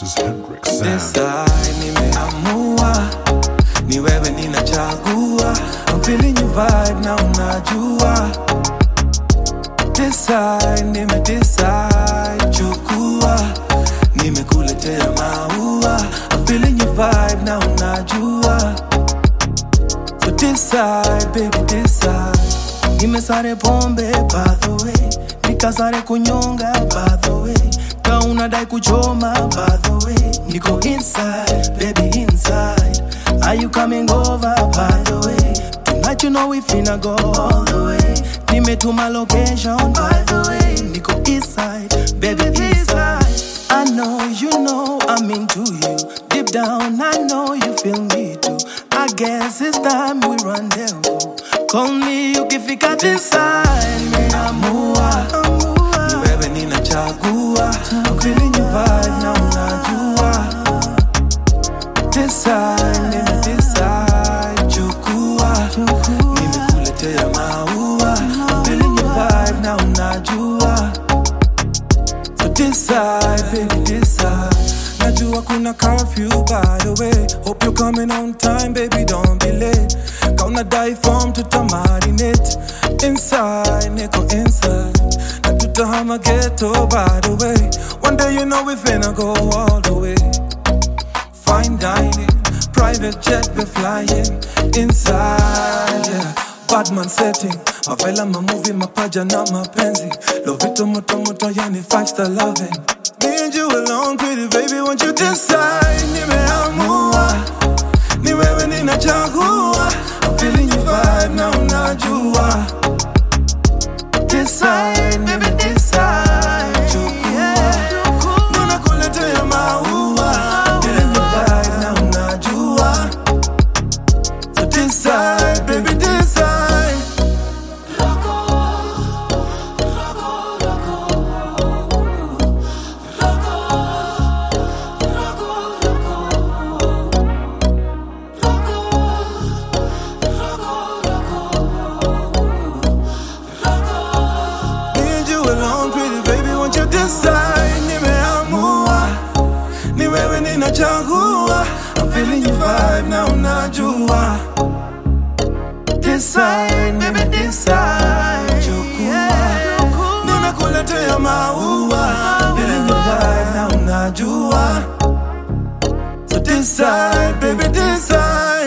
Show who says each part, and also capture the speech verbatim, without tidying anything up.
Speaker 1: This is Hendrix Sound.
Speaker 2: Decide, nimeamua, ni wewe ninachagua. I'm feeling your vibe na unajua. Decide, nime decide, chukua. Nimekuletea maua. I'm feeling your vibe na unajua. So decide, baby decide. Nimesare pombe by the way, nikasare kunyonga by the way. Unadai kuchoma by the way. Niko inside, baby inside. Are you coming over by the way? Tonight you know we finna go all the way. Nimetuma location by the way. Niko inside, baby inside. I know you know I'm into you. Deep down I know you feel me too. I guess it's time we rendezvous. Call me ukifika decide. Nimeamua, ni wewe ninachagua. I'm feeling your vibe na unajua. Decide, nime decide, chukua. Nimekuletea maua. I'm feeling your vibe na unajua. So decide, baby decide. Najua kuna curfew by the way. Hope you're coming on time, baby don't be late. Kauna die form tuta marinate. Inside, niko inside. Na tutahama ghetto by the way. One day you know we finna go all the way. Fine dining, private jet we flying. Inside, yeah. Badman setting, mavela mamovie mapaja na mapenzi. Lovito moto moto yani five star loving. Me and you alone pretty baby won't you decide. Nimeamua, ni wewe ninachagua. I'm feeling your vibe na unajua. Decide, baby decide, chukua. Nimekuletea maua. Feeling your vibe na unajua. So decide, baby decide. Decide, nimeamua, ni wewe ninachagua. I'm feeling your vibe na unajua. Decide, baby decide, chukua. Nimekuletea maua. Feeling your vibe na unajua. So decide, baby decide.